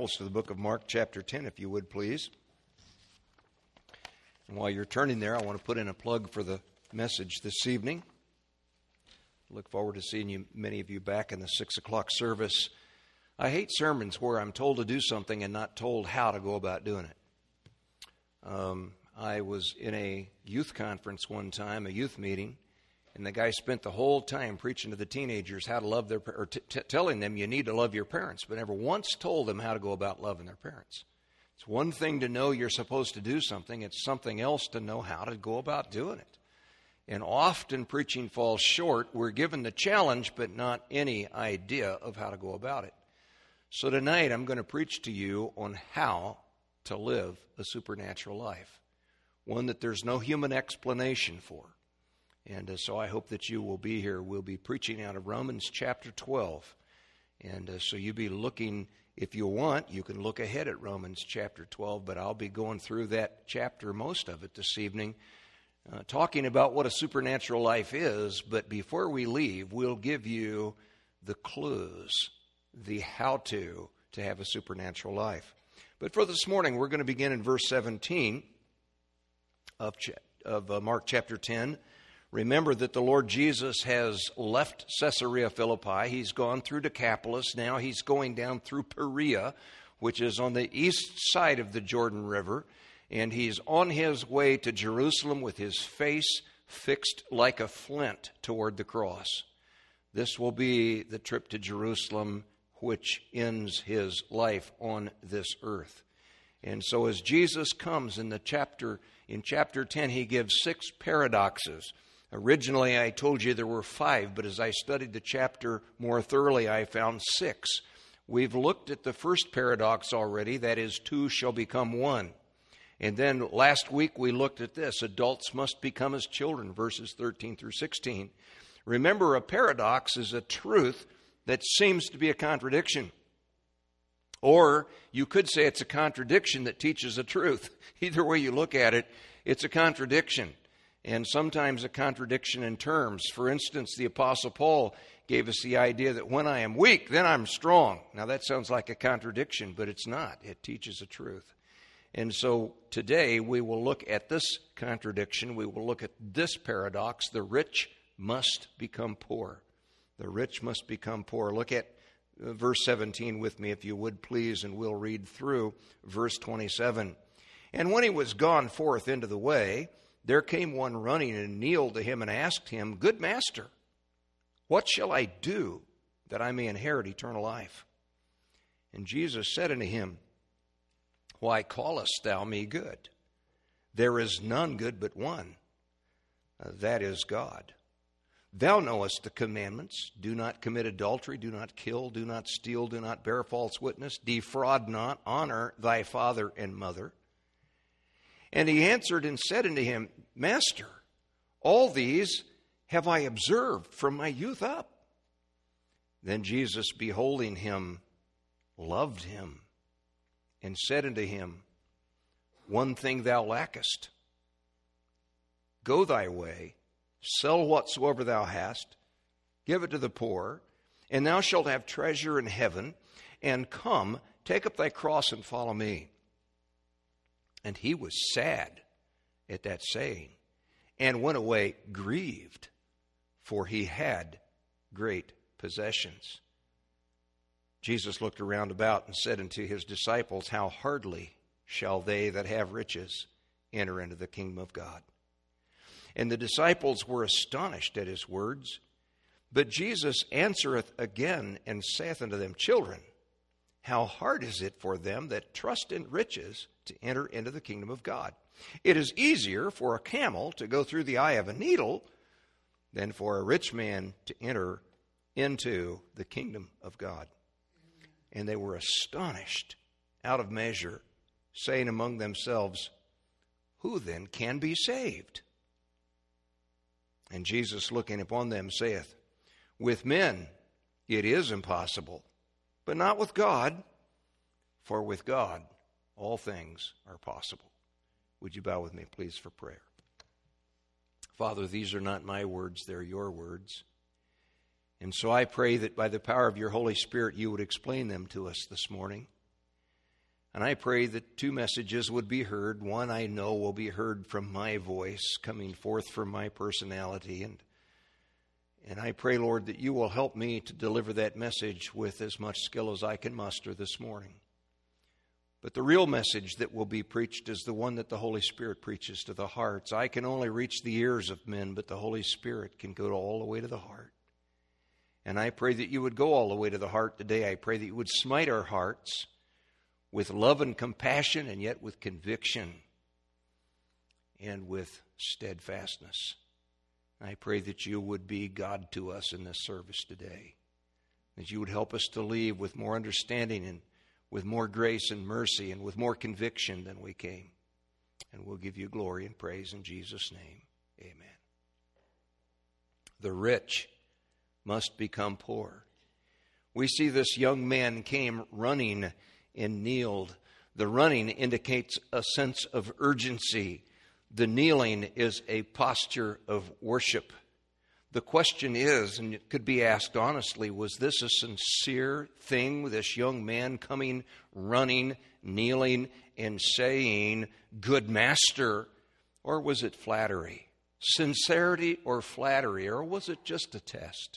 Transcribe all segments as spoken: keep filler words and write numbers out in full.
Bibles to the book of Mark chapter ten, if you would, please. And while you're turning there, I want to put in a plug for the message this evening. Look forward to seeing you, many of you back in the six o'clock service. I hate sermons where I'm told to do something and not told how to go about doing it. Um, I was in a youth conference one time, a youth meeting, and the guy spent the whole time preaching to the teenagers how to love their, or t- t- telling them you need to love your parents, but never once told them how to go about loving their parents. It's one thing to know you're supposed to do something. It's something else to know how to go about doing it. And often preaching falls short. We're given the challenge, but not any idea of how to go about it. So tonight I'm going to preach to you on how to live a supernatural life, one that there's no human explanation for. And uh, so I hope that you will be here. We'll be preaching out of Romans chapter twelve. And uh, so you be looking, if you want, you can look ahead at Romans chapter twelve, but I'll be going through that chapter, most of it this evening, uh, talking about what a supernatural life is. But before we leave, we'll give you the clues, the how-to, to have a supernatural life. But for this morning, we're going to begin in verse seventeen of, cha- of uh, Mark chapter ten. Remember that the Lord Jesus has left Caesarea Philippi. He's gone through Decapolis. Now he's going down through Perea, which is on the east side of the Jordan River. And he's on his way to Jerusalem with his face fixed like a flint toward the cross. This will be the trip to Jerusalem which ends his life on this earth. And so as Jesus comes in the chapter, in chapter ten, he gives six paradoxes. Originally, I told you there were five, but as I studied the chapter more thoroughly, I found six. We've looked at the first paradox already, that is, two shall become one. And then last week we looked at this, adults must become as children, verses thirteen through sixteen. Remember, a paradox is a truth that seems to be a contradiction. Or you could say it's a contradiction that teaches a truth. Either way you look at it, it's a contradiction. And sometimes a contradiction in terms. For instance, the Apostle Paul gave us the idea that when I am weak, then I'm strong. Now that sounds like a contradiction, but it's not. It teaches a truth. And so today we will look at this contradiction. We will look at this paradox. The rich must become poor. The rich must become poor. Look at verse seventeen with me, if you would, please, and we'll read through verse twenty-seven. And when he was gone forth into the way, there came one running and kneeled to him and asked him, Good master, what shall I do that I may inherit eternal life? And Jesus said unto him, Why callest thou me good? There is none good but one, uh, that is God. Thou knowest the commandments. Do not commit adultery, do not kill, do not steal, do not bear false witness, defraud not, honor thy father and mother. And he answered and said unto him, Master, all these have I observed from my youth up. Then Jesus, beholding him, loved him, and said unto him, One thing thou lackest. Go thy way, sell whatsoever thou hast, give it to the poor, and thou shalt have treasure in heaven, and come, take up thy cross and follow me. And he was sad at that saying, and went away grieved, for he had great possessions. Jesus looked around about and said unto his disciples, How hardly shall they that have riches enter into the kingdom of God? And the disciples were astonished at his words. But Jesus answereth again and saith unto them, Children, how hard is it for them that trust in riches to enter into the kingdom of God? It is easier for a camel to go through the eye of a needle than for a rich man to enter into the kingdom of God. And they were astonished out of measure, saying among themselves, Who then can be saved? And Jesus, looking upon them, saith, With men it is impossible, but not with God, for with God all things are possible. Would you bow with me, please, for prayer? Father, these are not my words, they're your words. And so I pray that by the power of your Holy Spirit, you would explain them to us this morning. And I pray that two messages would be heard. One I know will be heard from my voice, coming forth from my personality. And, and I pray, Lord, that you will help me to deliver that message with as much skill as I can muster this morning. But the real message that will be preached is the one that the Holy Spirit preaches to the hearts. I can only reach the ears of men, but the Holy Spirit can go all the way to the heart. And I pray that you would go all the way to the heart today. I pray that you would smite our hearts with love and compassion, and yet with conviction and with steadfastness. I pray that you would be God to us in this service today, that you would help us to leave with more understanding and with more grace and mercy and with more conviction than we came. And we'll give you glory and praise in Jesus' name. Amen. The rich must become poor. We see this young man came running and kneeled. The running indicates a sense of urgency. The kneeling is a posture of worship. The question is, and it could be asked honestly, was this a sincere thing with this young man coming, running, kneeling, and saying, "Good Master," or was it flattery? Sincerity or flattery, or was it just a test?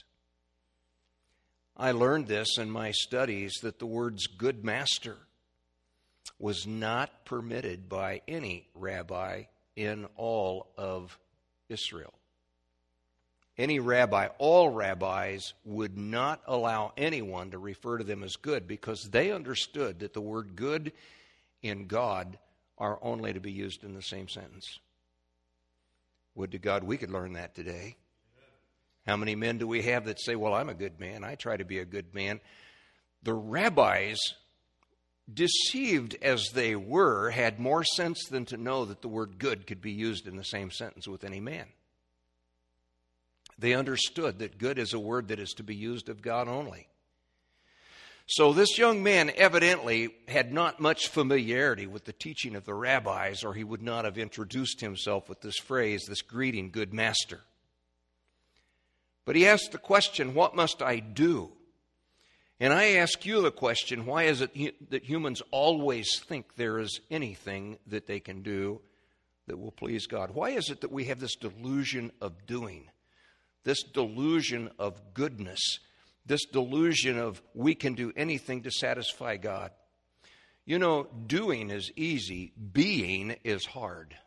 I learned this in my studies, that the words "good master" was not permitted by any rabbi in all of Israel. Any rabbi, all rabbis would not allow anyone to refer to them as good, because they understood that the word good and God are only to be used in the same sentence. Would to God we could learn that today. How many men do we have that say, "Well, I'm a good man. I try to be a good man"? The rabbis, deceived as they were, had more sense than to know that the word good could be used in the same sentence with any man. They understood that good is a word that is to be used of God only. So this young man evidently had not much familiarity with the teaching of the rabbis, or he would not have introduced himself with this phrase, this greeting, "Good Master." But he asked the question, "What must I do?" And I ask you the question, why is it that humans always think there is anything that they can do that will please God? Why is it that we have this delusion of doing, this delusion of goodness, this delusion of we can do anything to satisfy God? You know, doing is easy, being is hard.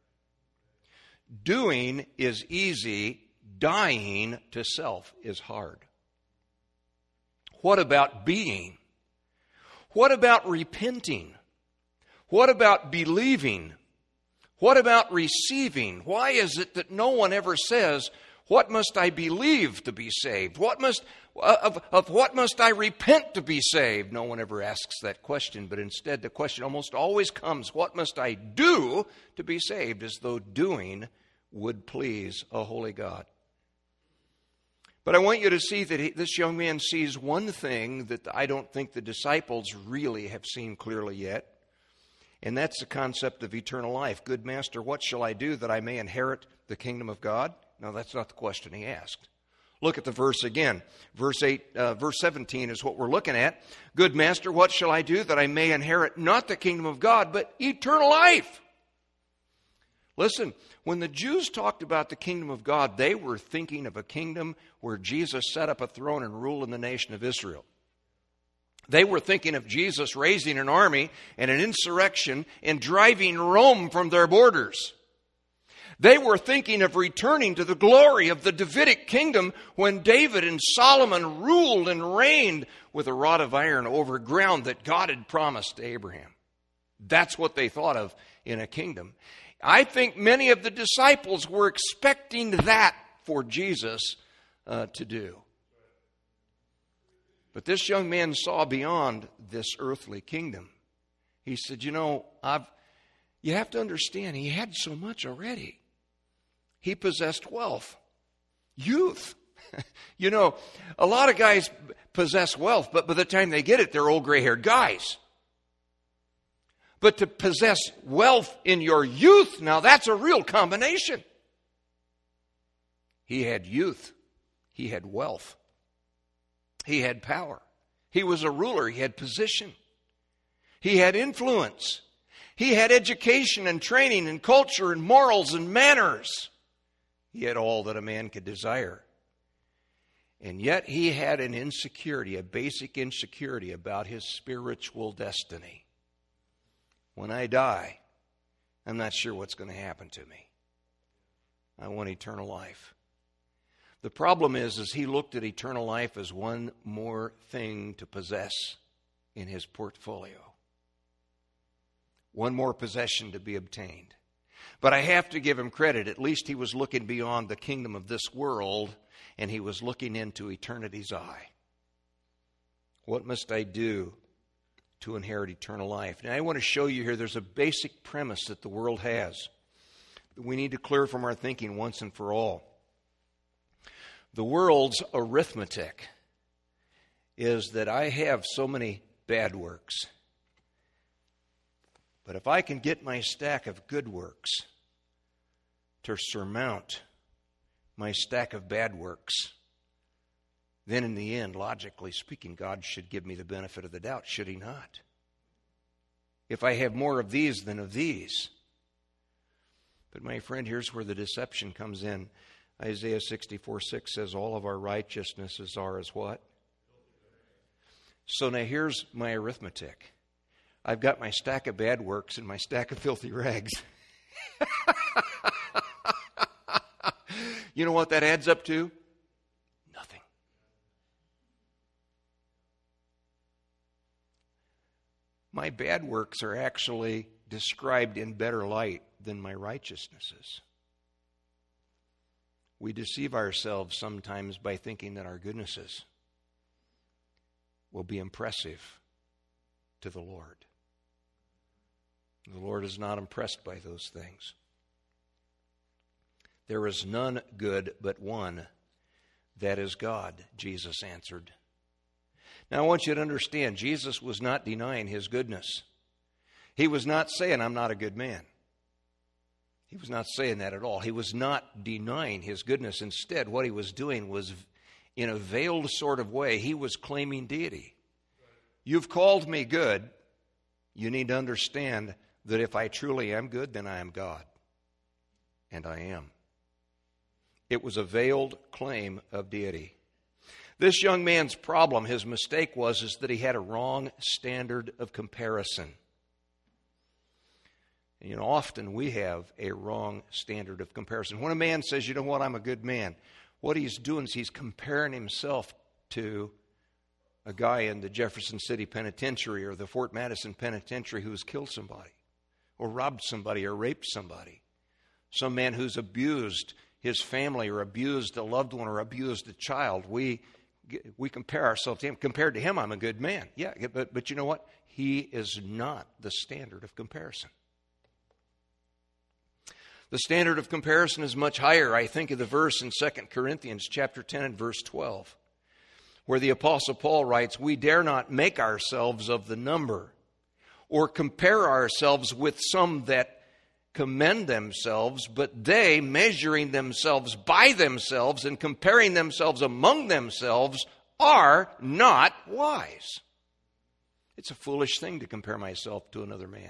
Doing is easy, dying to self is hard. What about being? What about repenting? What about believing? What about receiving? Why is it that no one ever says, "What must I believe to be saved? What must of, of what must I repent to be saved?" No one ever asks that question, but instead the question almost always comes, "What must I do to be saved?" as though doing would please a holy God. But I want you to see that he, this young man sees one thing that I don't think the disciples really have seen clearly yet, and that's the concept of eternal life. "Good Master, what shall I do that I may inherit the kingdom of God?" No, that's not the question he asked. Look at the verse again. Verse eight, uh, verse seventeen is what we're looking at. "Good Master, what shall I do that I may inherit not the kingdom of God, but eternal life?" Listen, when the Jews talked about the kingdom of God, they were thinking of a kingdom where Jesus set up a throne and ruled in the nation of Israel. They were thinking of Jesus raising an army and an insurrection and driving Rome from their borders. They were thinking of returning to the glory of the Davidic kingdom when David and Solomon ruled and reigned with a rod of iron over ground that God had promised to Abraham. That's what they thought of in a kingdom. I think many of the disciples were expecting that for Jesus uh, to do. But this young man saw beyond this earthly kingdom. He said, you know, I've, you have to understand, he had so much already. He possessed wealth, youth. You know, a lot of guys possess wealth, but by the time they get it, they're old gray-haired guys. But to possess wealth in your youth, now that's a real combination. He had youth. He had wealth. He had power. He was a ruler. He had position. He had influence. He had education and training and culture and morals and manners. He had all that a man could desire. And yet he had an insecurity, a basic insecurity about his spiritual destiny. When I die, I'm not sure what's going to happen to me. I want eternal life. The problem is, is he looked at eternal life as one more thing to possess in his portfolio. One more possession to be obtained. But I have to give him credit. At least he was looking beyond the kingdom of this world, and he was looking into eternity's eye. What must I do to inherit eternal life? Now, I want to show you here there's a basic premise that the world has that we need to clear from our thinking once and for all. The world's arithmetic is that I have so many bad works. But if I can get my stack of good works to surmount my stack of bad works, then in the end, logically speaking, God should give me the benefit of the doubt, should he not? If I have more of these than of these. But my friend, here's where the deception comes in. Isaiah sixty-four six says, all of our righteousnesses are as what? So now here's my arithmetic. I've got my stack of bad works and my stack of filthy rags. You know what that adds up to? Nothing. My bad works are actually described in better light than my righteousnesses. We deceive ourselves sometimes by thinking that our goodnesses will be impressive to the Lord. The Lord is not impressed by those things. There is none good but one, that is God, Jesus answered. Now I want you to understand, Jesus was not denying his goodness. He was not saying, I'm not a good man. He was not saying that at all. He was not denying his goodness. Instead, what he was doing was, in a veiled sort of way, he was claiming deity. You've called me good. You need to understand that if I truly am good, then I am God. And I am. It was a veiled claim of deity. This young man's problem, his mistake was, is that he had a wrong standard of comparison. And, you know, often we have a wrong standard of comparison. When a man says, you know what, I'm a good man, what he's doing is he's comparing himself to a guy in the Jefferson City Penitentiary or the Fort Madison Penitentiary who's killed somebody or robbed somebody or raped somebody. Some man who's abused his family or abused a loved one or abused a child. We we compare ourselves to him. Compared to him, I'm a good man. Yeah, but, but you know what? He is not the standard of comparison. The standard of comparison is much higher. I think of the verse in Second Corinthians chapter ten and verse twelve, where the Apostle Paul writes, we dare not make ourselves of the number or compare ourselves with some that commend themselves, but they, measuring themselves by themselves and comparing themselves among themselves, are not wise. It's a foolish thing to compare myself to another man.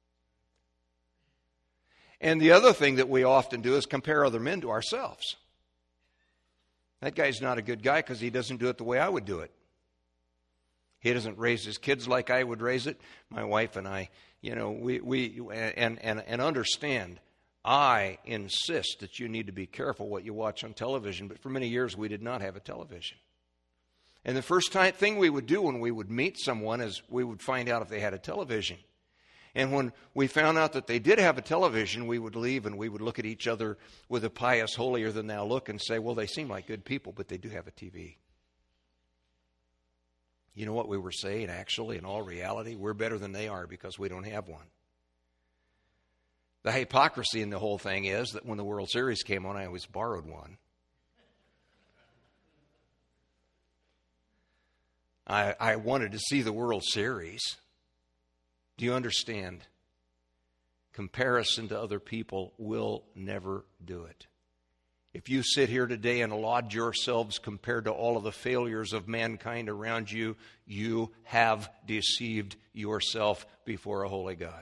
And the other thing that we often do is compare other men to ourselves. That guy's not a good guy because he doesn't do it the way I would do it. He doesn't raise his kids like I would raise it. My wife and I, you know, we, we and, and, and understand, I insist that you need to be careful what you watch on television. But for many years, we did not have a television. And the first time, thing we would do when we would meet someone is we would find out if they had a television. And when we found out that they did have a television, we would leave and we would look at each other with a pious, holier-than-thou look and say, well, they seem like good people, but they do have a T V. You know what we were saying, actually, in all reality? We're better than they are because we don't have one. The hypocrisy in the whole thing is that when the World Series came on, I always borrowed one. I, I wanted to see the World Series. Do you understand? Comparison to other people will never do it. If you sit here today and laud yourselves compared to all of the failures of mankind around you, you have deceived yourself before a holy God.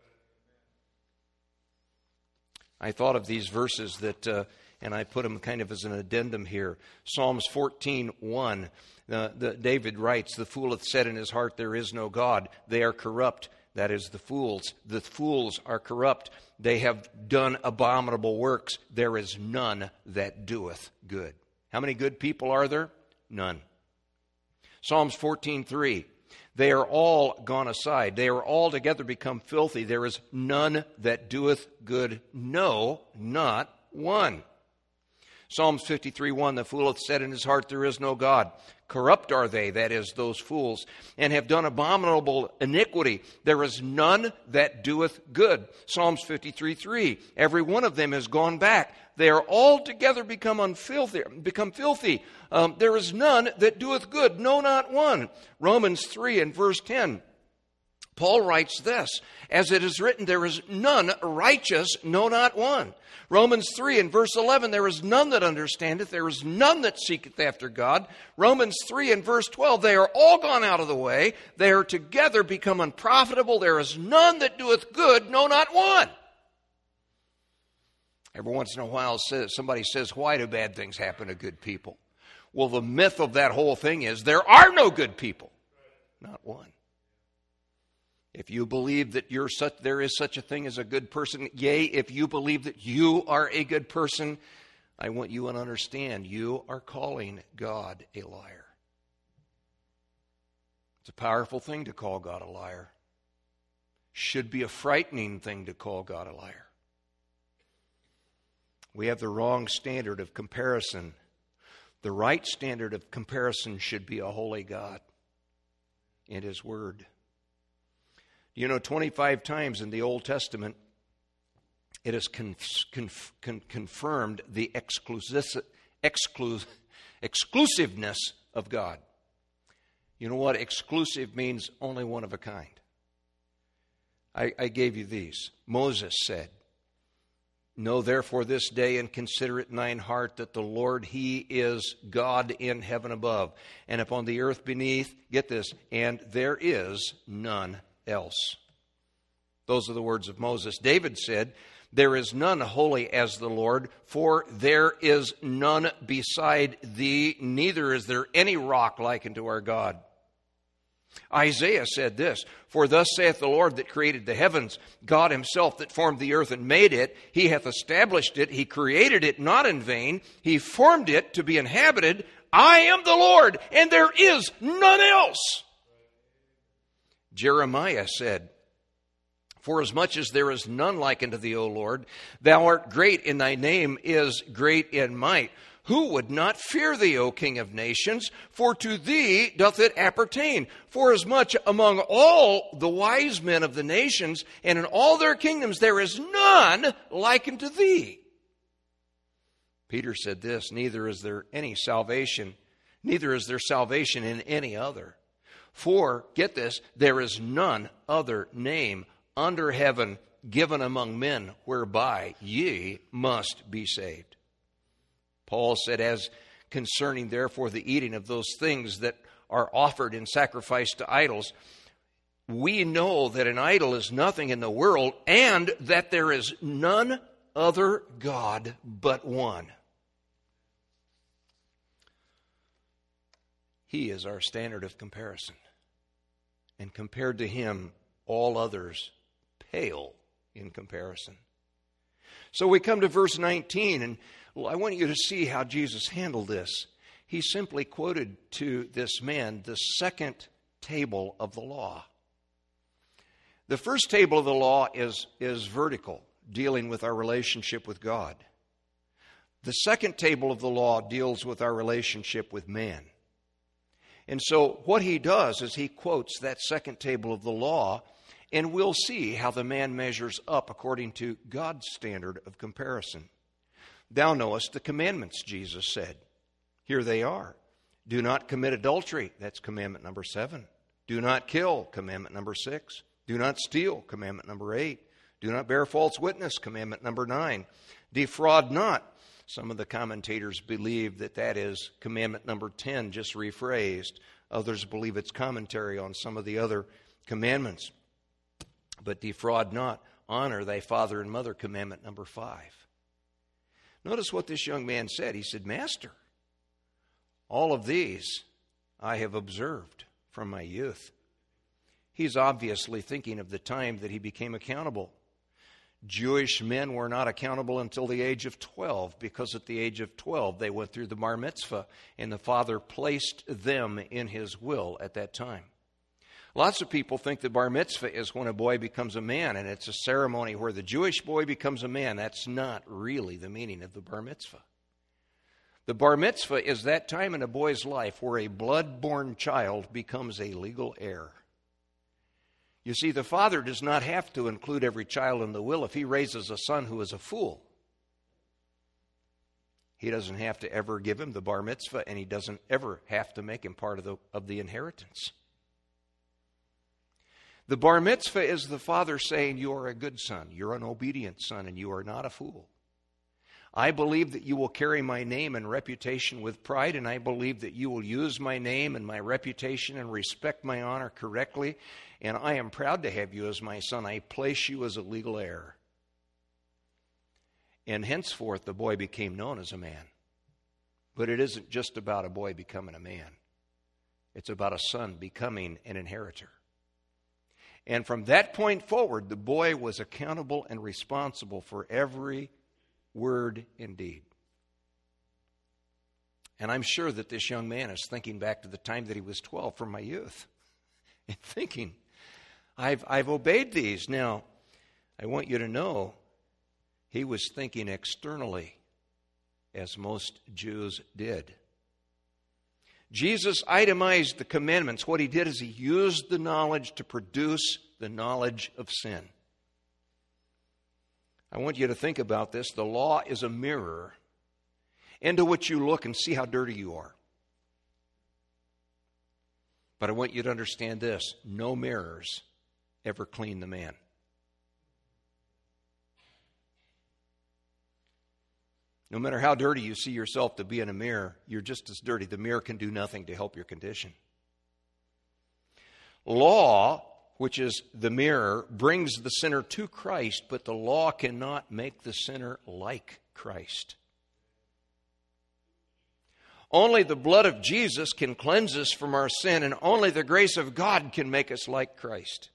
I thought of these verses that, uh, and I put them kind of as an addendum here. Psalms fourteen one, uh, the, David writes, "The fool hath said in his heart, there is no God. They are corrupt." That is the fools. The fools are corrupt. They have done abominable works. There is none that doeth good. How many good people are there? None. Psalms fourteen three. They are all gone aside. They are altogether become filthy. There is none that doeth good. No, not one. Psalms fifty-three one. The fool hath said in his heart, there is no God. Corrupt are they, that is, those fools, and have done abominable iniquity. There is none that doeth good. Psalms fifty-three three. Every one of them has gone back. They are altogether become unfilthy, become filthy. Um, there is none that doeth good, no, not one. Romans three and verse ten. Paul writes this, as it is written, there is none righteous, no, not one. Romans three and verse eleven, there is none that understandeth, there is none that seeketh after God. Romans three and verse twelve, they are all gone out of the way. They are together become unprofitable. There is none that doeth good, no, not one. Every once in a while somebody says, why do bad things happen to good people? Well, the myth of that whole thing is there are no good people. Not one. If you believe that you're such, there is such a thing as a good person, yea, if you believe that you are a good person, I want you to understand you are calling God a liar. It's a powerful thing to call God a liar. Should be a frightening thing to call God a liar. We have the wrong standard of comparison. The right standard of comparison should be a holy God and His Word. You know, twenty-five times in the Old Testament, it has con- con- con- confirmed the exclusive, exclu- exclusiveness of God. You know what? Exclusive means only one of a kind. I, I gave you these. Moses said, "Know therefore this day and consider it in thine heart that the Lord, He is God in heaven above, and upon the earth beneath," get this, "and there is none else." Those are the words of Moses. David said, "There is none holy as the Lord, for there is none beside thee, neither is there any rock like unto our God." Isaiah said this, "For thus saith the Lord that created the heavens, God Himself that formed the earth and made it. He hath established it. He created it not in vain. He formed it to be inhabited. I am the Lord, and there is none else." Jeremiah said, "Forasmuch as there is none like unto thee, O Lord, thou art great, and thy name is great in might. Who would not fear thee, O King of nations? For to thee doth it appertain. Forasmuch among all the wise men of the nations, and in all their kingdoms, there is none like unto thee." Peter said this, "Neither is there any salvation, neither is there salvation in any other. For," get this, "there is none other name under heaven given among men whereby ye must be saved." Paul said, "As concerning therefore the eating of those things that are offered in sacrifice to idols, we know that an idol is nothing in the world, and that there is none other God but one. He is our standard of comparison. And compared to Him, all others pale in comparison." So we come to verse nineteen, and I want you to see how Jesus handled this. He simply quoted to this man the second table of the law. The first table of the law is, is vertical, dealing with our relationship with God. The second table of the law deals with our relationship with man. And so what he does is he quotes that second table of the law, and we'll see how the man measures up according to God's standard of comparison. "Thou knowest the commandments," Jesus said. Here they are. "Do not commit adultery." That's commandment number seven. "Do not kill." Commandment number six. "Do not steal." Commandment number eight. "Do not bear false witness." Commandment number nine. "Defraud not." Some of the commentators believe that that is commandment number ten, just rephrased. Others believe it's commentary on some of the other commandments. But defraud not, honor thy father and mother, commandment number five. Notice what this young man said. He said, Master, all of these I have observed from my youth. He's obviously thinking of the time that he became accountable. Jewish men were not accountable until the age of twelve, because at the age of twelve they went through the bar mitzvah, and the father placed them in his will at that time. Lots of people think the bar mitzvah is when a boy becomes a man, and it's a ceremony where the Jewish boy becomes a man. That's not really the meaning of the bar mitzvah. The bar mitzvah is that time in a boy's life where a blood-born child becomes a legal heir. You see, the father does not have to include every child in the will if he raises a son who is a fool. He doesn't have to ever give him the bar mitzvah, and he doesn't ever have to make him part of the, of the inheritance. The bar mitzvah is the father saying, you are a good son, you're an obedient son, and you are not a fool. I believe that you will carry my name and reputation with pride, and I believe that you will use my name and my reputation and respect my honor correctly, and I am proud to have you as my son. I place you as a legal heir. And henceforth the boy became known as a man. But it isn't just about a boy becoming a man. It's about a son becoming an inheritor. And from that point forward, the boy was accountable and responsible for every word and deed. And I'm sure that this young man is thinking back to the time that he was twelve from my youth and thinking, I've, I've obeyed these. Now, I want you to know he was thinking externally, as most Jews did. Jesus itemized the commandments. What he did is he used the knowledge to produce the knowledge of sin. I want you to think about this. The law is a mirror into which you look and see how dirty you are. But I want you to understand this. No mirrors ever clean the man. No matter how dirty you see yourself to be in a mirror, you're just as dirty. The mirror can do nothing to help your condition. Law, which is the mirror, brings the sinner to Christ, but the law cannot make the sinner like Christ. Only the blood of Jesus can cleanse us from our sin, and only the grace of God can make us like Christ.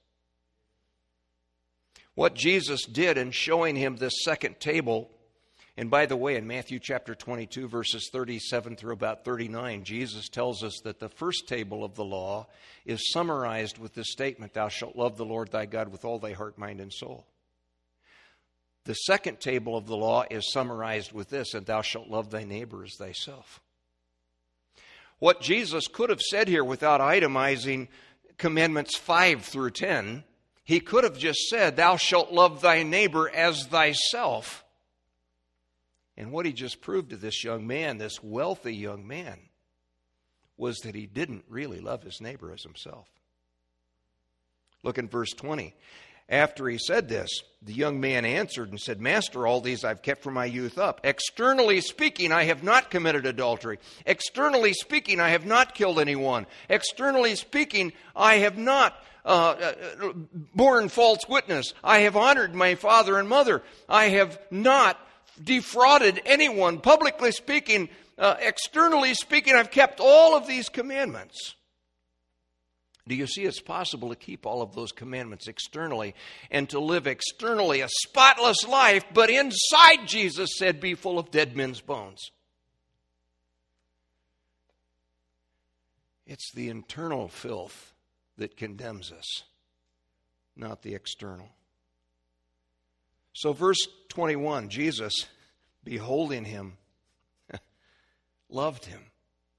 What Jesus did in showing him this second table, and by the way, in Matthew chapter twenty-two, verses thirty-seven through about thirty-nine, Jesus tells us that the first table of the law is summarized with this statement, thou shalt love the Lord thy God with all thy heart, mind, and soul. The second table of the law is summarized with this, and thou shalt love thy neighbor as thyself. What Jesus could have said here without itemizing commandments five through ten, he could have just said, thou shalt love thy neighbor as thyself. And what he just proved to this young man, this wealthy young man, was that he didn't really love his neighbor as himself. Look in verse twenty. After he said this, the young man answered and said, Master, all these I've kept from my youth up. Externally speaking, I have not committed adultery. Externally speaking, I have not killed anyone. Externally speaking, I have not uh, borne false witness. I have honored my father and mother. I have not defrauded anyone. Publicly speaking, uh, externally speaking, I've kept all of these commandments. Do you see it's possible to keep all of those commandments externally and to live externally a spotless life, but inside, Jesus said, be full of dead men's bones? It's the internal filth that condemns us, not the external. So verse twenty-one, Jesus, beholding him, loved him.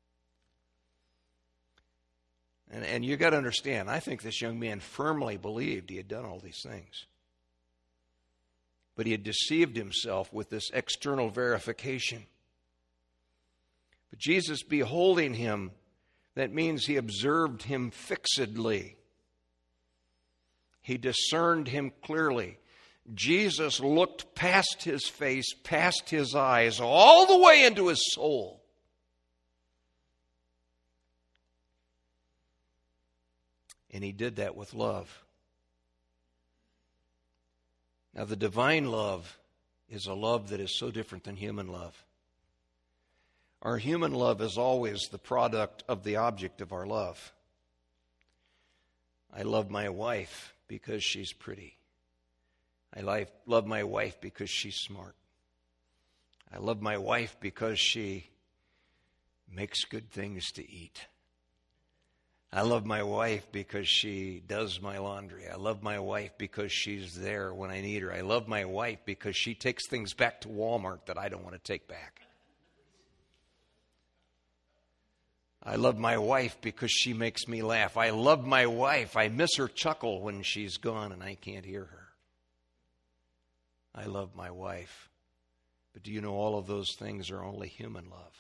And, and you got to understand, I think this young man firmly believed he had done all these things. But he had deceived himself with this external verification. But Jesus, beholding him, that means he observed him fixedly. He discerned him clearly. Jesus looked past his face, past his eyes, all the way into his soul. And he did that with love. Now, the divine love is a love that is so different than human love. Our human love is always the product of the object of our love. I love my wife because she's pretty. I love my wife because she's smart. I love my wife because she makes good things to eat. I love my wife because she does my laundry. I love my wife because she's there when I need her. I love my wife because she takes things back to Walmart that I don't want to take back. I love my wife because she makes me laugh. I love my wife. I miss her chuckle when she's gone and I can't hear her. I love my wife. But do you know all of those things are only human love?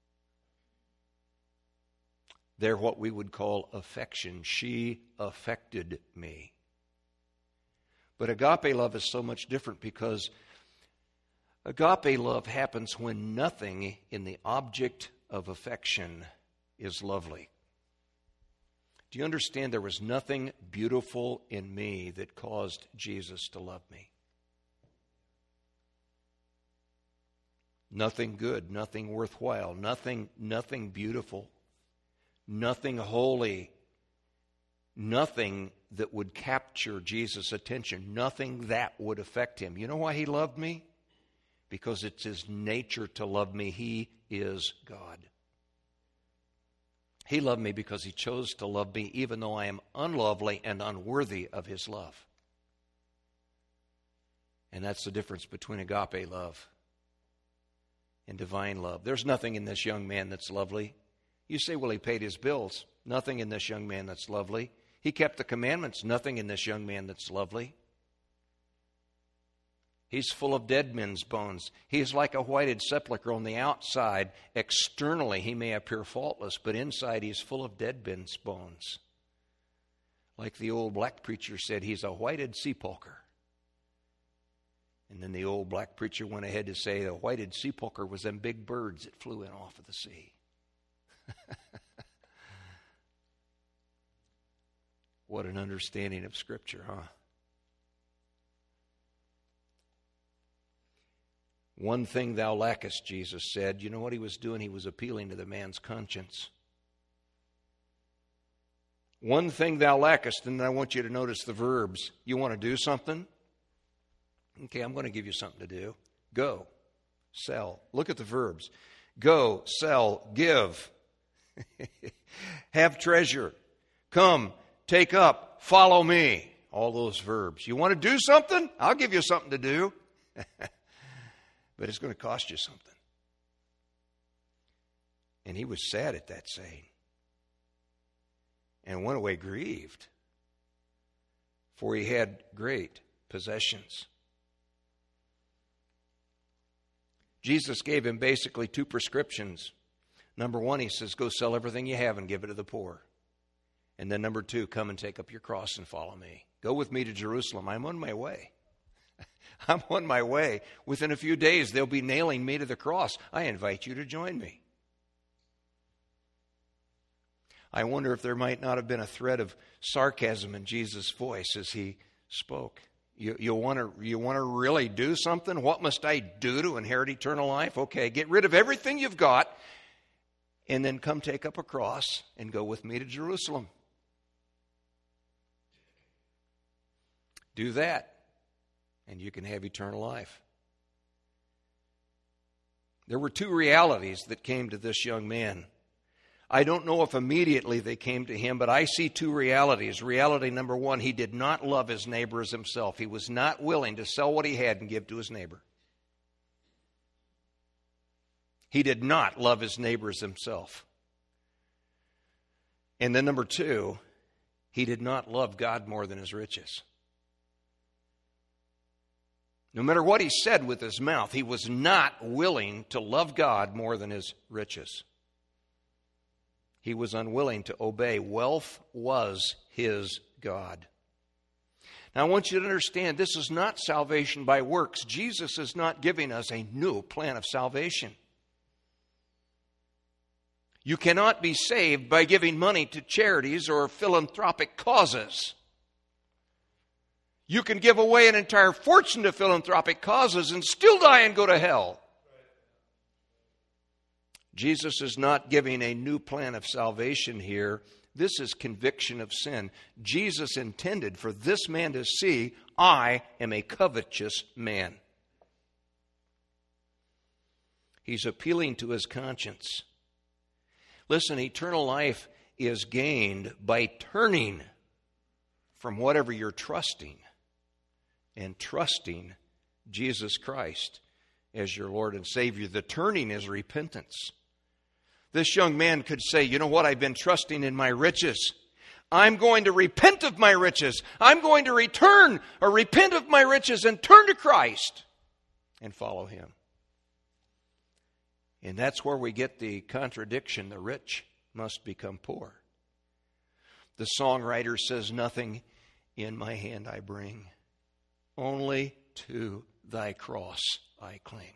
They're what we would call affection. She affected me. But agape love is so much different because agape love happens when nothing in the object of affection is lovely. Do you understand there was nothing beautiful in me that caused Jesus to love me? Nothing good, nothing worthwhile, nothing, nothing beautiful. Nothing holy, nothing that would capture Jesus' attention, nothing that would affect him. You know why he loved me? Because it's his nature to love me. He is God. He loved me because he chose to love me even though I am unlovely and unworthy of his love. And that's the difference between agape love and divine love. There's nothing in this young man that's lovely. You say, well, he paid his bills. Nothing in this young man that's lovely. He kept the commandments. Nothing in this young man that's lovely. He's full of dead men's bones. He's like a whited sepulchre on the outside. Externally, he may appear faultless, but inside he's full of dead men's bones. Like the old black preacher said, he's a whited sepulchre. And then the old black preacher went ahead to say the whited sepulchre was them big birds that flew in off of the sea. What an understanding of Scripture, huh? One thing thou lackest, Jesus said. You know what he was doing? He was appealing to the man's conscience. One thing thou lackest, and I want you to notice the verbs. You want to do something? Okay, I'm going to give you something to do. Go, sell. Look at the verbs. Go, sell, give. Have treasure. Come, take up, follow me. All those verbs. You want to do something? I'll give you something to do. But it's going to cost you something. And he was sad at that saying. And went away grieved. For he had great possessions. Jesus gave him basically two prescriptions. Number one, he says, go sell everything you have and give it to the poor. And then number two, come and take up your cross and follow me. Go with me to Jerusalem. I'm on my way. I'm on my way. Within a few days, they'll be nailing me to the cross. I invite you to join me. I wonder if there might not have been a thread of sarcasm in Jesus' voice as he spoke. You, you want to you want to really do something? What must I do to inherit eternal life? Okay, get rid of everything you've got and then come take up a cross and go with me to Jerusalem. Do that, and you can have eternal life. There were two realities that came to this young man. I don't know if immediately they came to him, but I see two realities. Reality number one, he did not love his neighbor as himself. He was not willing to sell what he had and give to his neighbor. He did not love his neighbor as himself. And then number two, he did not love God more than his riches. No matter what he said with his mouth, he was not willing to love God more than his riches. He was unwilling to obey. Wealth was his God. Now, I want you to understand, this is not salvation by works. Jesus is not giving us a new plan of salvation. You cannot be saved by giving money to charities or philanthropic causes. You can give away an entire fortune to philanthropic causes and still die and go to hell. Jesus is not giving a new plan of salvation here. This is conviction of sin. Jesus intended for this man to see, I am a covetous man. He's appealing to his conscience. Listen, eternal life is gained by turning from whatever you're trusting and trusting Jesus Christ as your Lord and Savior. The turning is repentance. This young man could say, you know what, I've been trusting in my riches. I'm going to repent of my riches. I'm going to return or repent of my riches and turn to Christ and follow Him. And that's where we get the contradiction. The rich must become poor. The songwriter says, nothing in my hand I bring, only to thy cross I cling.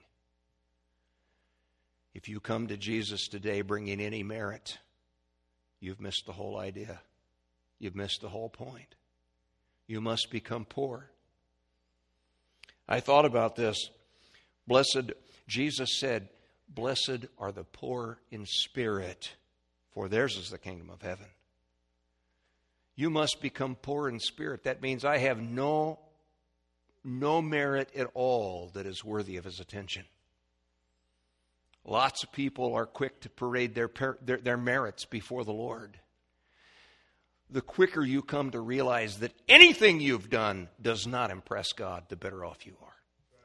If you come to Jesus today bringing any merit, you've missed the whole idea. You've missed the whole point. You must become poor. I thought about this. Blessed, Jesus said, blessed are the poor in spirit, for theirs is the kingdom of heaven. You must become poor in spirit. That means I have no, no merit at all that is worthy of His attention. Lots of people are quick to parade their, their, their merits before the Lord. The quicker you come to realize that anything you've done does not impress God, the better off you are.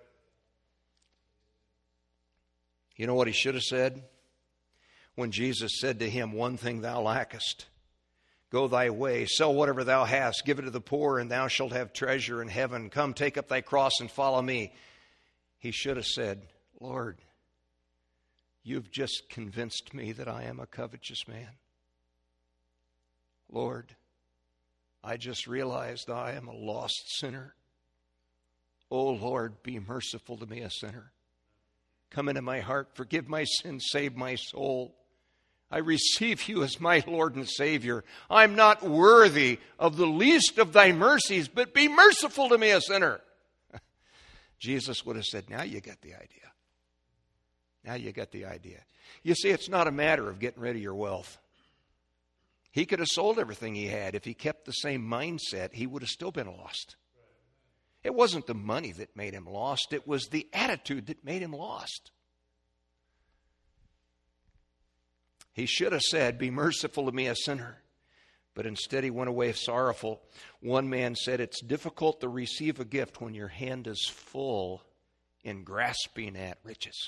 You know what He should have said? When Jesus said to him, one thing thou lackest. Go thy way, sell whatever thou hast, give it to the poor, and thou shalt have treasure in heaven. Come, take up thy cross and follow me. He should have said, Lord, you've just convinced me that I am a covetous man. Lord, I just realized I am a lost sinner. Oh, Lord, be merciful to me, a sinner. Come into my heart, forgive my sins, save my soul. I receive you as my Lord and Savior. I'm not worthy of the least of thy mercies, but be merciful to me, a sinner. Jesus would have said, now you get the idea. Now you get the idea. You see, it's not a matter of getting rid of your wealth. He could have sold everything he had. If he kept the same mindset, he would have still been lost. It wasn't the money that made him lost. It was the attitude that made him lost. He should have said, be merciful to me, a sinner. But instead he went away sorrowful. One man said, it's difficult to receive a gift when your hand is full in grasping at riches.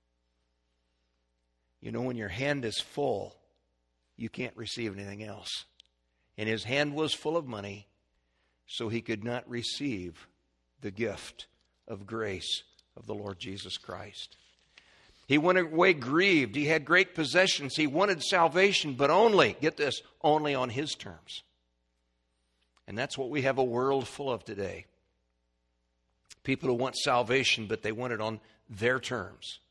You know, when your hand is full, you can't receive anything else. And his hand was full of money, so he could not receive the gift of grace of the Lord Jesus Christ. He went away grieved. He had great possessions. He wanted salvation, but only, get this, only on his terms. And that's what we have a world full of today. People who want salvation, but they want it on their terms.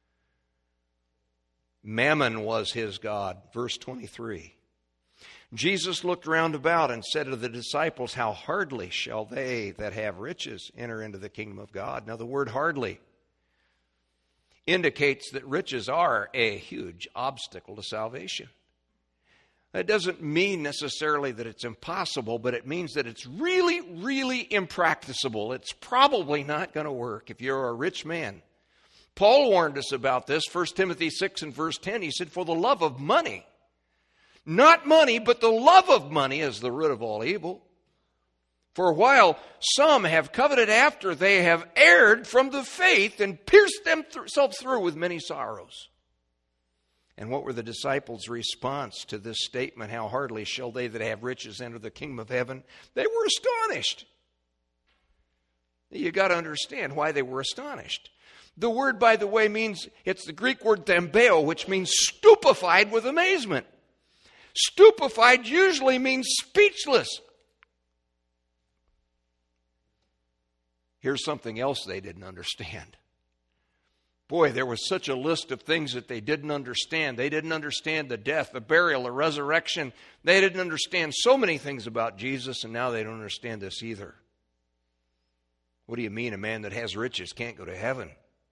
Mammon was his god. Verse twenty-three. Jesus looked round about and said to the disciples, how hardly shall they that have riches enter into the kingdom of God. Now the word hardly indicates that riches are a huge obstacle to salvation. It doesn't mean necessarily that it's impossible, but it means that it's really, really impracticable. It's probably not going to work if you're a rich man. Paul warned us about this, First Timothy six and verse ten. He said, for the love of money, not money, but the love of money is the root of all evil. For while some have coveted after, they have erred from the faith and pierced themselves through with many sorrows. And what were the disciples' response to this statement? How hardly shall they that have riches enter the kingdom of heaven? They were astonished. You got to understand why they were astonished. The word, by the way, means, it's the Greek word thambeo, which means stupefied with amazement. Stupefied usually means speechless. Here's something else they didn't understand. Boy, there was such a list of things that they didn't understand. They didn't understand the death, the burial, the resurrection. They didn't understand so many things about Jesus, and now they don't understand this either. What do you mean a man that has riches can't go to heaven?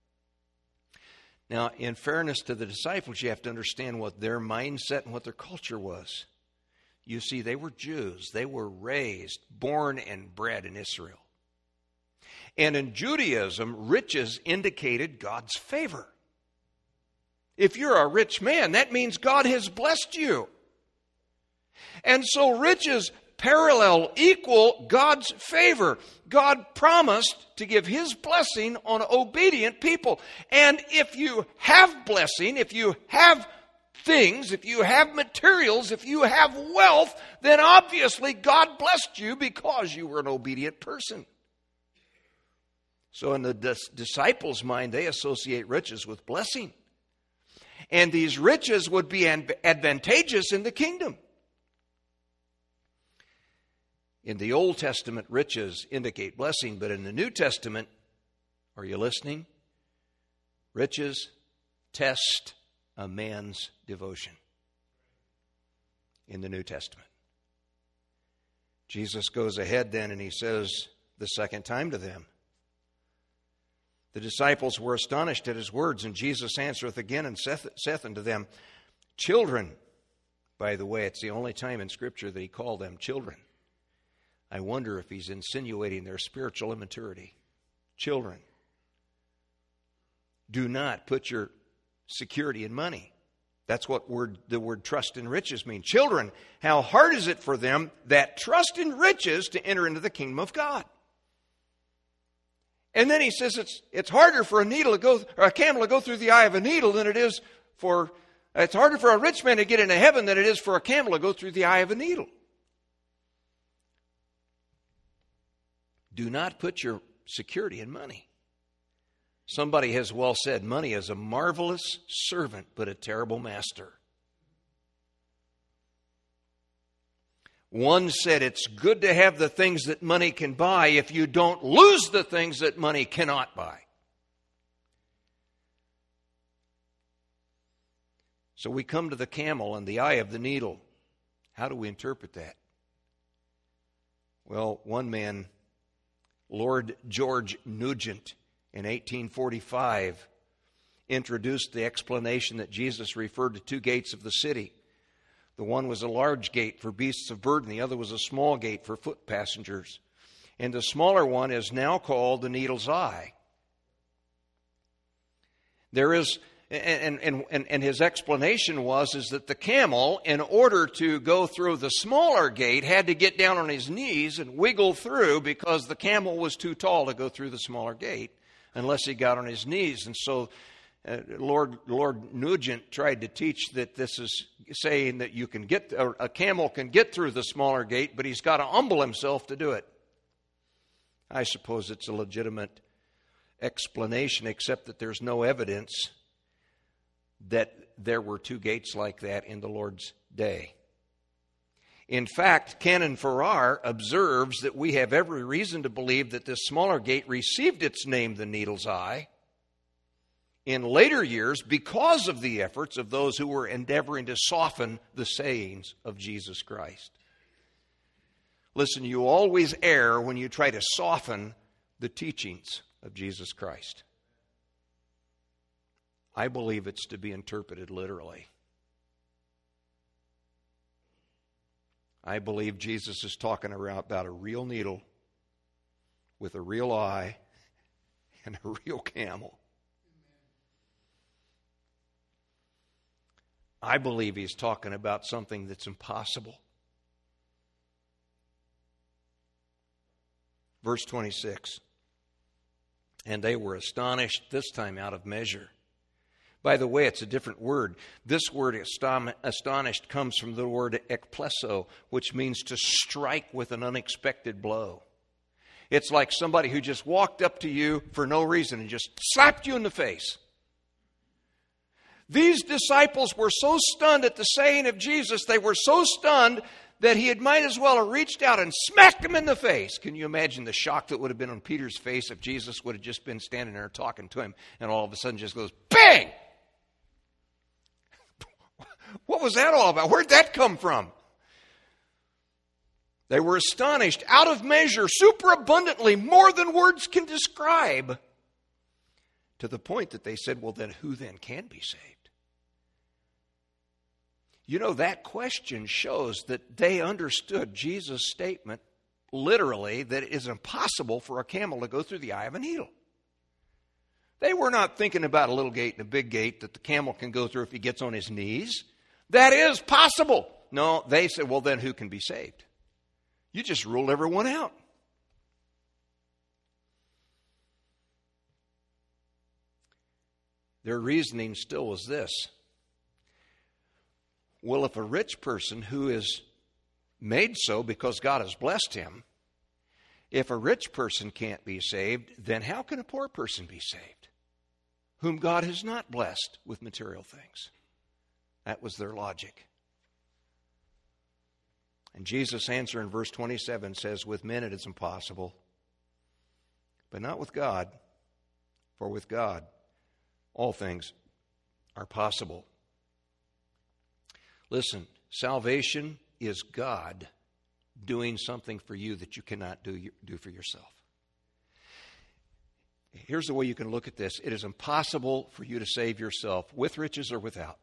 Now, in fairness to the disciples, you have to understand what their mindset and what their culture was. You see, they were Jews. They were raised, born and bred in Israel. And in Judaism, riches indicated God's favor. If you're a rich man, that means God has blessed you. And so riches parallel, equal God's favor. God promised to give His blessing on obedient people. And if you have blessing, if you have things, if you have materials, if you have wealth, then obviously God blessed you because you were an obedient person. So in the dis- disciples' mind, they associate riches with blessing. And these riches would be advantageous in the kingdom. In the Old Testament, riches indicate blessing, but in the New Testament, are you listening? Riches test a man's devotion. In the New Testament. Jesus goes ahead then and He says the second time to them, the disciples were astonished at His words, and Jesus answereth again and saith, saith unto them, children. By the way, it's the only time in Scripture that He called them children. I wonder if He's insinuating their spiritual immaturity. Children, do not put your security in money. That's what word, the word trust in riches means. Children, how hard is it for them that trust in riches to enter into the kingdom of God? And then He says it's it's harder for a needle to go, or a camel to go through the eye of a needle than it is for, it's harder for a rich man to get into heaven than it is for a camel to go through the eye of a needle. Do not put your security in money. Somebody has well said, money is a marvelous servant, but a terrible master. One said it's good to have the things that money can buy if you don't lose the things that money cannot buy. So we come to the camel and the eye of the needle. How do we interpret that? Well, one man, Lord George Nugent, in eighteen forty-five, introduced the explanation that Jesus referred to two gates of the city. The one was a large gate for beasts of burden. The other was a small gate for foot passengers. And the smaller one is now called the needle's eye. There is, and, and, and, and his explanation was, is that the camel, in order to go through the smaller gate, had to get down on his knees and wiggle through because the camel was too tall to go through the smaller gate unless he got on his knees. And so Uh, Lord Lord Nugent tried to teach that this is saying that you can get, or a camel can get through the smaller gate, but he's got to humble himself to do it. I suppose it's a legitimate explanation, except that there's no evidence that there were two gates like that in the Lord's day. In fact, Canon Farrar observes that we have every reason to believe that this smaller gate received its name, the needle's eye, in later years because of the efforts of those who were endeavoring to soften the sayings of Jesus Christ. Listen, you always err when you try to soften the teachings of Jesus Christ. I believe it's to be interpreted literally. I believe Jesus is talking about a real needle with a real eye and a real camel. I believe He's talking about something that's impossible. Verse twenty-six. And they were astonished, this time out of measure. By the way, it's a different word. This word astonished comes from the word ekpleso, which means to strike with an unexpected blow. It's like somebody who just walked up to you for no reason and just slapped you in the face. These disciples were so stunned at the saying of Jesus, they were so stunned that he had might as well have reached out and smacked him in the face. Can you imagine the shock that would have been on Peter's face if Jesus would have just been standing there talking to him and all of a sudden just goes, bang! What was that all about? Where'd that come from? They were astonished, out of measure, superabundantly, more than words can describe, to the point that they said, well, then who then can be saved? You know, that question shows that they understood Jesus' statement literally that it is impossible for a camel to go through the eye of a needle. They were not thinking about a little gate and a big gate that the camel can go through if he gets on his knees. That is possible. No, they said, well, then who can be saved? You just ruled everyone out. Their reasoning still was this. Well, if a rich person who is made so because God has blessed him, if a rich person can't be saved, then how can a poor person be saved, whom God has not blessed with material things? That was their logic. And Jesus' answer in verse twenty-seven says, with men it is impossible, but not with God, for with God all things are possible. Listen, salvation is God doing something for you that you cannot do, do for yourself. Here's the way you can look at this. It is impossible for you to save yourself with riches or without.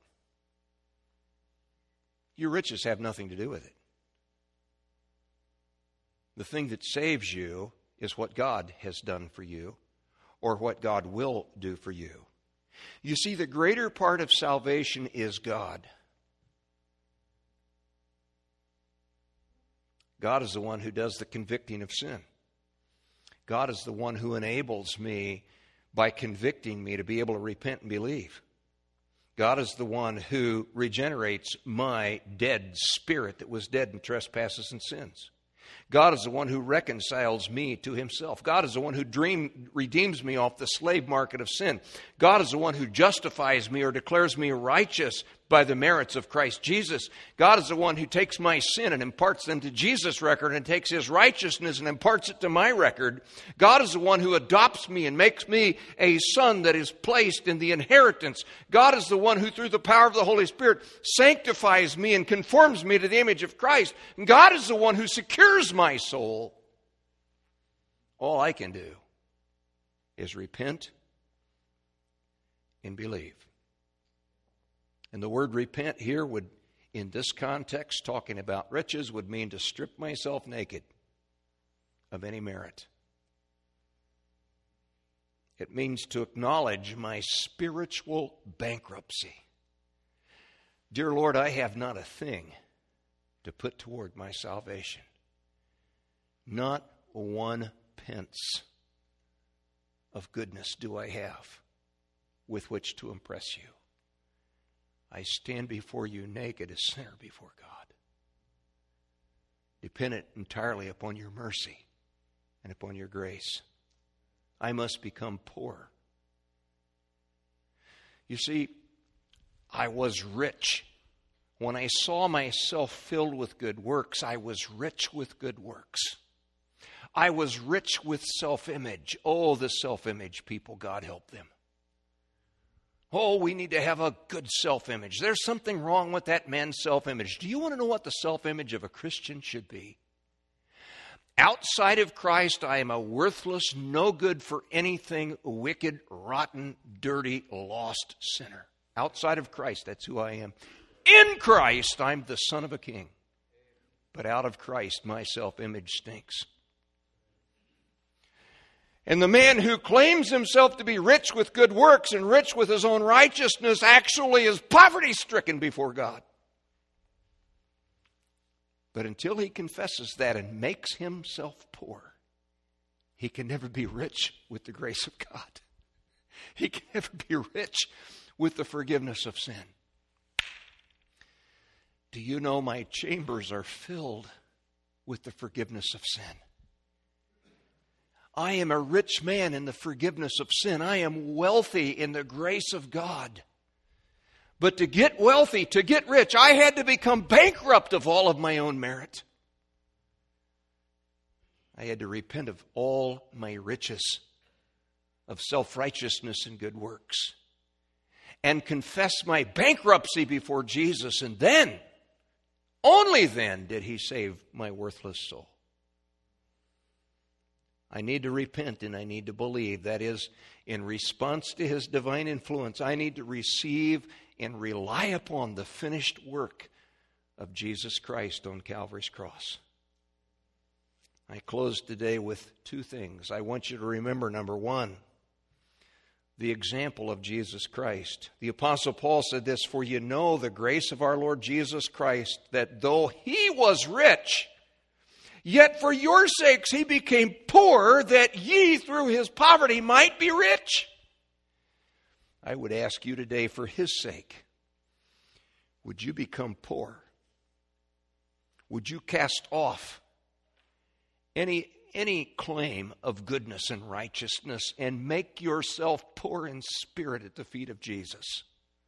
Your riches have nothing to do with it. The thing that saves you is what God has done for you or what God will do for you. You see, the greater part of salvation is God. God is the one who does the convicting of sin. God is the one who enables me by convicting me to be able to repent and believe. God is the one who regenerates my dead spirit that was dead in trespasses and sins. God is the one who reconciles me to himself. God is the one who dream, redeems me off the slave market of sin. God is the one who justifies me or declares me righteous by the merits of Christ Jesus. God is the one who takes my sin and imparts them to Jesus' record and takes his righteousness and imparts it to my record. God is the one who adopts me and makes me a son that is placed in the inheritance. God is the one who, through the power of the Holy Spirit, sanctifies me and conforms me to the image of Christ. And God is the one who secures my soul. All I can do is repent and believe. And the word repent here would, in this context, talking about riches, would mean to strip myself naked of any merit. It means to acknowledge my spiritual bankruptcy. Dear Lord, I have not a thing to put toward my salvation. Not one pence of goodness do I have with which to impress you. I stand before you naked, a sinner before God, dependent entirely upon your mercy and upon your grace. I must become poor. You see, I was rich. When I saw myself filled with good works, I was rich with good works. I was rich with self-image. Oh, the self-image people, God help them. Oh, we need to have a good self-image. There's something wrong with that man's self-image. Do you want to know what the self-image of a Christian should be? Outside of Christ, I am a worthless, no good for anything, wicked, rotten, dirty, lost sinner. Outside of Christ, that's who I am. In Christ, I'm the son of a king. But out of Christ, my self-image stinks. And the man who claims himself to be rich with good works and rich with his own righteousness actually is poverty-stricken before God. But until he confesses that and makes himself poor, he can never be rich with the grace of God. He can never be rich with the forgiveness of sin. Do you know my chambers are filled with the forgiveness of sin? I am a rich man in the forgiveness of sin. I am wealthy in the grace of God. But to get wealthy, to get rich, I had to become bankrupt of all of my own merit. I had to repent of all my riches of self-righteousness and good works and confess my bankruptcy before Jesus. And then, only then, did He save my worthless soul. I need to repent and I need to believe. That is, in response to His divine influence, I need to receive and rely upon the finished work of Jesus Christ on Calvary's cross. I close today with two things. I want you to remember, number one, the example of Jesus Christ. The Apostle Paul said this, "For you know the grace of our Lord Jesus Christ, that though He was rich, yet for your sakes He became poor, that ye through His poverty might be rich." I would ask you today, for His sake, would you become poor? Would you cast off any, any claim of goodness and righteousness and make yourself poor in spirit at the feet of Jesus?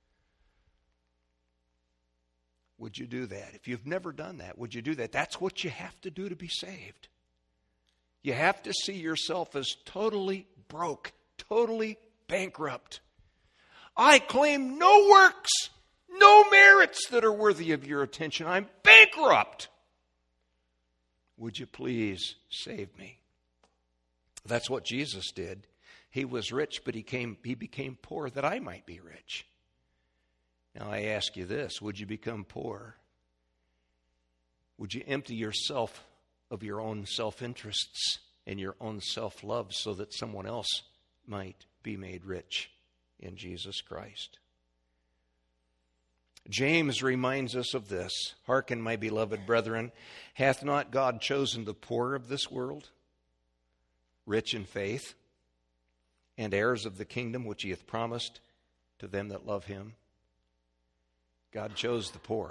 Would you do that? If you've never done that, would you do that? That's what you have to do to be saved. You have to see yourself as totally broke, totally bankrupt. I claim no works, no merits that are worthy of your attention. I'm bankrupt. Would you please save me? That's what Jesus did. He was rich, but he came, he became poor that I might be rich. Now I ask you this, would you become poor? Would you empty yourself of your own self-interests and your own self-love so that someone else might be made rich in Jesus Christ? James reminds us of this. Hearken, my beloved brethren, hath not God chosen the poor of this world, rich in faith, and heirs of the kingdom which He hath promised to them that love Him? God chose the poor.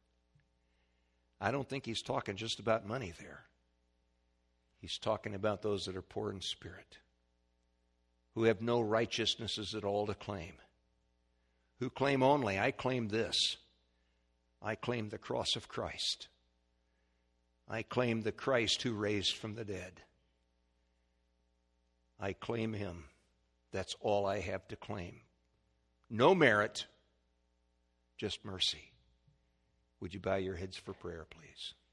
I don't think He's talking just about money there. He's talking about those that are poor in spirit, who have no righteousnesses at all to claim, who claim only, I claim this. I claim the cross of Christ. I claim the Christ who raised from the dead. I claim Him. That's all I have to claim. No merit, just mercy. Would you bow your heads for prayer, please?